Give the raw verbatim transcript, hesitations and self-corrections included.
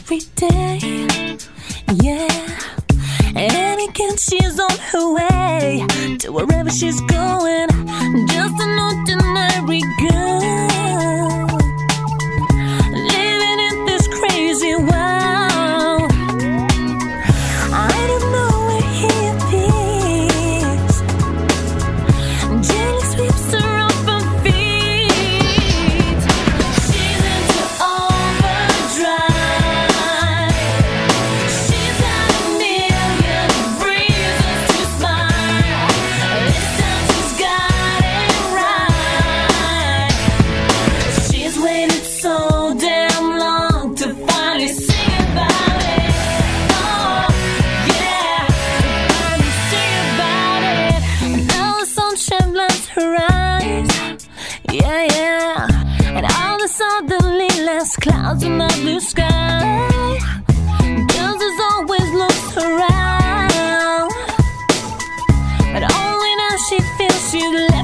every day. Yeah, and again she's on her way to wherever she's going. Just an ordinary girl living in this crazy world. I don't know where he appears. Gently sweeps her off her feet. She's into overdrive. She's got a million reasons to smile. This time she's got it right. She's waited so damn long to finally sing about it. Oh, yeah, to finally sing about it. Now the sunshine blinds her eyes. Yeah, yeah, and all the suddenly less clouds in the blue sky. Girls as always looks around, but only now she feels she's left.